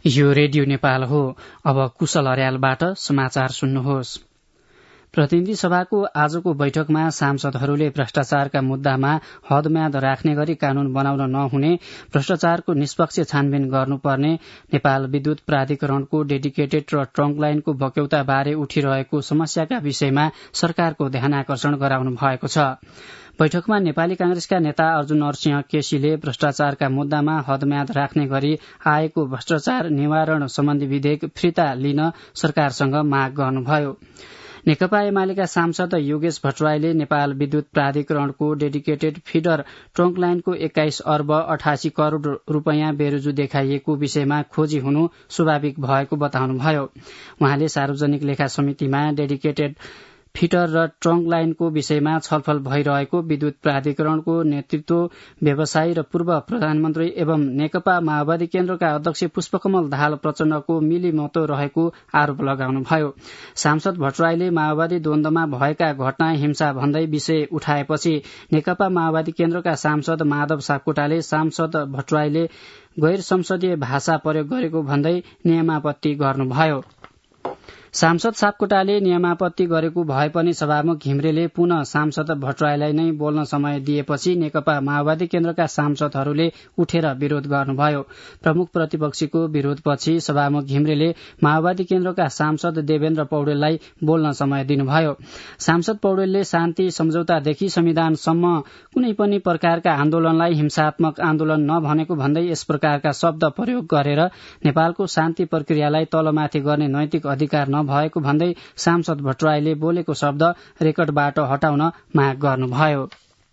यो रेडियो नेपाल हो। अब कुशल अर्यालबाट समाचार सुन्नुहोस्। प्रतिनिधि सभाको आजको बैठकमा सांसदहरूले भ्रष्टाचारका मुद्दामा हदम्याद राख्ने गरी कानून बनाउन नहुने, भ्रष्टाचारको निष्पक्ष छानबिन गर्नुपर्ने, नेपाल विद्युत प्राधिकरणको डेडिकेटेड र ट्रङ्क लाइनको बक्यौता बारे उठिरहेको समस्याका विषयमा सरकारको ध्यानाकर्षण गराउनु भएको छ। बैठकमा नेपाली कांग्रेसका नेता अर्जुन नरसिंह केसीले भ्रष्टाचारका मुद्दामा हदम्याद राख्ने गरी आएको भ्रष्टाचार निवारण सम्बन्धी विधेयक फिर्ता लिन सरकारसँग माग गर्नुभयो। नेकपा एमालेका सांसद योगेश भट्टराईले नेपाल विद्युत प्राधिकरणको डेडिकेटेड फिडर ट्रङ्क लाइनको 21 अर्ब 88 करोड़ रूपियाँ बेरुजु देखाइएको विषयमा खोजी हुनु स्वाभाविक भएको बताउनुभयो। उहाँले सार्वजनिक लेखा समितिमा डेडिकेटेड फिटर र ट्रङ्क लाइनको विषयमा छलफल भइरहेको विद्युत प्राधिकरणको नेतृत्व व्यवसायी र पूर्व प्रधानमन्त्री एवं नेकपा माओवादी केन्द्रका अध्यक्ष पुष्पकमल दाहाल प्रचण्डको मिलीमतो रहेको आरोप लगाउनुभयो। सांसद भट्टराईले माओवादी द्वन्द्वमा भएका घटना हिंसा भन्दै विषय उठाएपछि नेकपा माओवादी केन्द्रका सांसद माधव सापकोटाले सांसद भट्टराईले गैर संसदीय भाषा प्रयोग गरेको भन्दै नियमापत्ति गर्नुभयो। सांसद सापकोटाले नियमापत्ति गरेको भए पनि सभामुख घिम्रेले पुनः सांसद भट्टराईलाई नै बोल्न समय दिएपछि नेकपा माओवादी केन्द्रका सांसदहरूले उठेर विरोध गर्नुभयो। प्रमुख प्रतिपक्षीको विरोधपछि सभामुख घिम्रेले माओवादी केन्द्रका सांसद देवेन्द्र पौडेललाई बोल्न समय दिनुभयो। सांसद पौडेलले शान्ति सम्झौतादेखि संविधानसम्म कुनै पनि प्रकारका आन्दोलनलाई हिंसात्मक आन्दोलन नभनेको भन्दै यस प्रकारका शब्द प्रयोग गरेर नेपालको शान्ति प्रक्रियालाई तलमाथि गर्ने नैतिक अधिकार भएको भन्दै सांसद भट्टराईले बोलेको शब्द रेकर्डबाट हटाउन माग गर्नुभयो।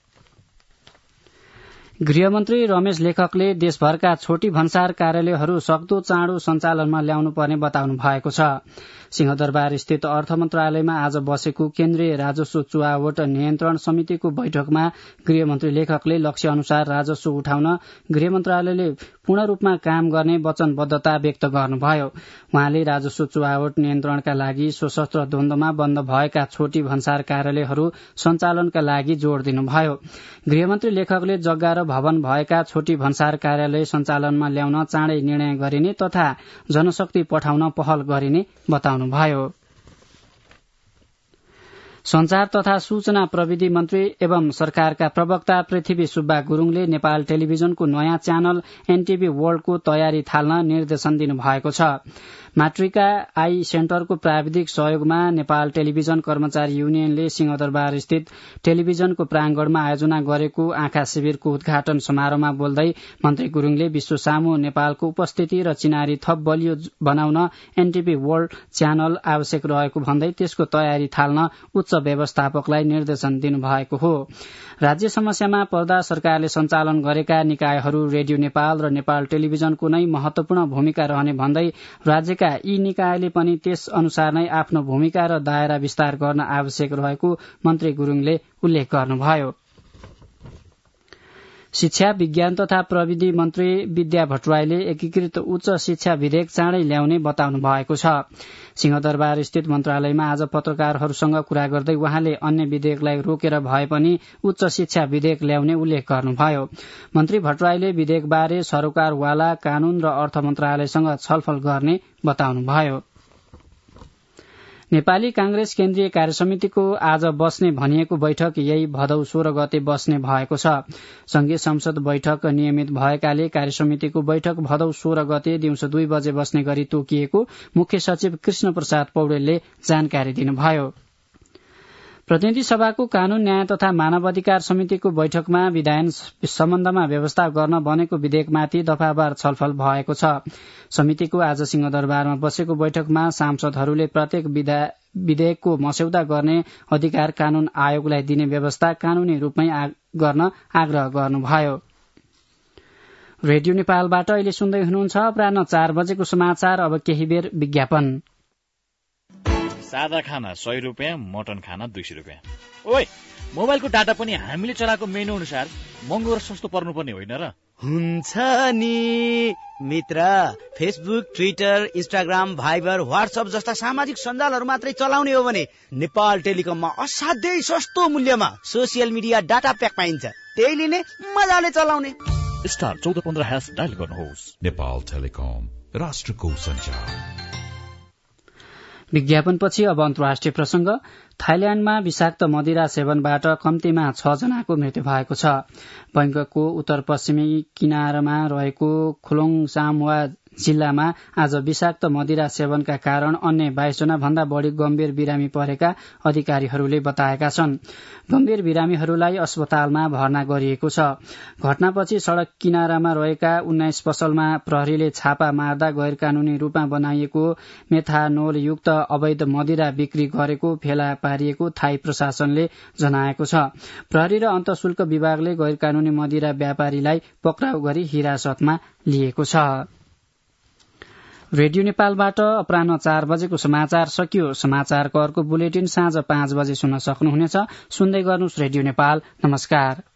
गृहमन्त्री रमेश लेखकले देशभरका छोटी भन्सार कार्यालयहरू सक्दो चाँडो सञ्चालनमा ल्याउनु पर्ने बताउनु भएको छ। सिंहदरबार स्थित अर्थ मन्त्रालयमा आज बसेको केन्द्रीय राजस्व चुहावट नियन्त्रण समितिको बैठकमा गृहमन्त्री लेखकले लक्ष्य अनुसार राजस्व उठाउन गृह मन्त्रालयले पूर्ण रूपमा काम गर्ने वचनबद्धता व्यक्त गर्नुभयो। उहाँले राजस्व चुहावट नियन्त्रणका लागि सशस्त्र द्वन्द्वमा बन्द भएका छोटी भन्सार कार्यालयहरू सञ्चालनका लागि जोड़ दिनुभयो। गृहमन्त्री लेखकले जग्गा र भवन भएका छोटी भन्सार कार्यालय सञ्चालनमा ल्याउन चाँडै निर्णय गरिने तथा जनशक्ति पठाउन पहल गरिने बताउनुभयो। संचार तथा सूचना प्रविधि मन्त्री एवं सरकारका प्रवक्ता पृथ्वी सुब्बा गुरूङले नेपाल टेलिभिजनको नयाँ च्यानल एनटीभी वर्ल्डको तयारी थाल्न निर्देशन दिनुभएको छ। मातृका आई सेन्टरको प्राविधिक सहयोगमा नेपाल टेलिभिजन कर्मचारी युनियनले सिंहदरबार स्थित टेलिभिजनको प्रांगणमा आयोजना गरेको आँखा शिविरको उद्घाटन समारोहमा बोल्दै मन्त्री गुरूङले विश्व सामु नेपालको उपस्थिति र चिनारी थप बलियो बनाउन एनटीभी वर्ल्ड च्यानल आवश्यक रहेको भन्दै त्यसको तयारी थाल्न उच्च व्यवस्थापकलाई निर्देशन दिनुभएको हो। राज्य समस्यामा पर्दा सरकारले सञ्चालन गरेका निकायहरू रेडियो नेपाल र नेपाल टेलिभिजनको नै महत्वपूर्ण भूमिका रहने भन्दै राज्यका यी निकायले पनि त्यस अनुसार नै आफ्नो भूमिका र दायरा विस्तार गर्न आवश्यक रहेको मन्त्री गुरूङले उल्लेख गर्नुभयो। शिक्षा विज्ञान तथा प्रविधि मन्त्री विद्या भट्टराईले एकीकृत उच्च शिक्षा विधेयक चाँडै ल्याउने बताउनु भएको छ। सिंहदरबार स्थित मन्त्रालयमा आज पत्रकारहरूसँग कुरा गर्दै उहाँले अन्य विधेयकलाई रोकेर भए पनि उच्च शिक्षा विधेयक ल्याउने उल्लेख गर्नुभयो। मन्त्री भट्टराईले विधेयकबारे सरोकारवाला कानून र अर्थ मन्त्रालयसँग छलफल गर्ने बताउनुभयो। नेपाली कांग्रेस केन्द्रीय कार्यसमितिको आज बस्ने भनिएको बैठक यही भदौ 16 गते बस्ने भएको छ। संघीय संसद बैठक नियमित भएकाले कार्यसमितिको बैठक भदौ 16 गते दिउँसो 2 बजे बस्ने गरी तोकिएको मुख्य सचिव कृष्ण प्रसाद पौडेलले जानकारी दिनुभयो। प्रतिनिधि सभाको कानून न्याय तथा मानव अधिकार समितिको बैठकमा विधायन सम्बन्धमा व्यवस्था गर्न बनेको विधेयकमाथि दफावार छलफल भएको छ। समितिको आज सिंहदरबारमा बसेको बैठकमा सांसदहरूले प्रत्येक विधेयकको मस्यौदा गर्ने अधिकार कानून आयोगलाई दिने व्यवस्था कानूनी रूपमै गर्न आग्रह गर्नुभयो। रेडियो नेपालबाट अहिले सुन्दै हुनुहुन्छ अपराह्न 4 बजेको समाचार। अब केही बेर विज्ञापन। सादा खाना 100 रुपियाँ, मटन खाना 200 रुपियाँ। ओइ, मोबाइलको डाटा पनि हामीले चलाएको मेनु अनुसार महँगो र सस्तो पर्नुपर्ने होइन र? हुन्छ नि मित्र, Facebook, Twitter, Instagram, Viber, WhatsApp जस्ता सामाजिक सञ्जालहरू मात्रै चलाउने हो भने नेपाल टेलिकममा असाध्यै सस्तो मूल्यमा सोसियल मिडिया डाटा प्याक पाइन्छ। त्यही लिने, मजाले चलाउने। स्टार 1415# डायल गर्नुहोस्। नेपाल टेलिकम, राष्ट्रको सञ्चार। विज्ञापनपछि अब अन्तर्राष्ट्रिय प्रसंग। थाइल्याण्डमा विषाक्त मदिरा सेवनबाट कम्तीमा 6 जनाको मृत्यु भएको छ। बैंककको उत्तर पश्चिमी किनारमा रहेको खुलोङसामवा जिल्लामा आज विषाक्त मदिरा सेवनका कारण अन्य 22 जना भन्दा बढ़ी गम्भीर बिरामी परेका अधिकारीहरूले बताएका छन्। गम्भीर बिरामीहरूलाई अस्पतालमा भर्ना गरिएको छ। घटनापछि सड़क किनारामा रहेका 19 पसलमा प्रहरीले छापा मार्दा गैर कानूनी रूपमा बनाइएको मेथानोलयुक्त अवैध मदिरा बिक्री गरेको फेला पारिएको थाई प्रशासनले जनाएको छ। प्रहरी र अन्तशुल्क विभागले गैर कानूनी मदिरा व्यापारीलाई पक्राउ गरी हिरासतमा लिएको छ। रेडियो नेपालबाट अपराह्न 4 बजेको समाचार सकियो। समाचारको अर्को बुलेटिन साँझ 5 बजे सुन्न सक्नुहुनेछ। सुन्दै गर्नुहोस् रेडियो नेपाल। नमस्कार।